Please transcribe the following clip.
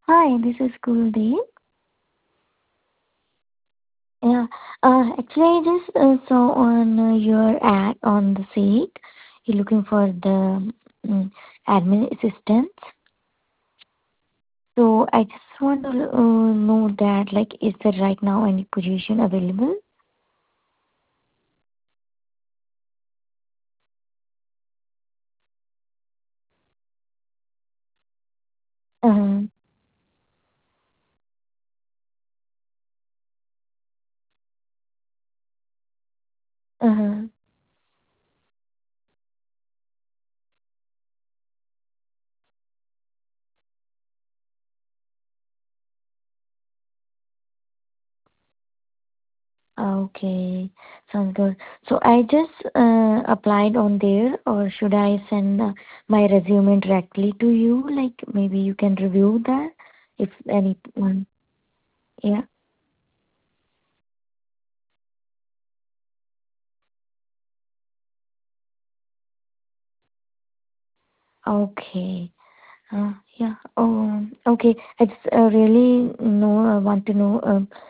Hi, this is Kuldeep. Yeah, actually, I just saw on your ad on the site. You're looking for the admin assistants. So I just want to know that, like, is there right now any position available? Uh-huh, uh-huh. Okay, sounds good. So I just applied on there, or should I send my resume directly to you? Like, maybe you can review that if anyone. Yeah. Okay. Yeah. Oh, okay. I just really want to know.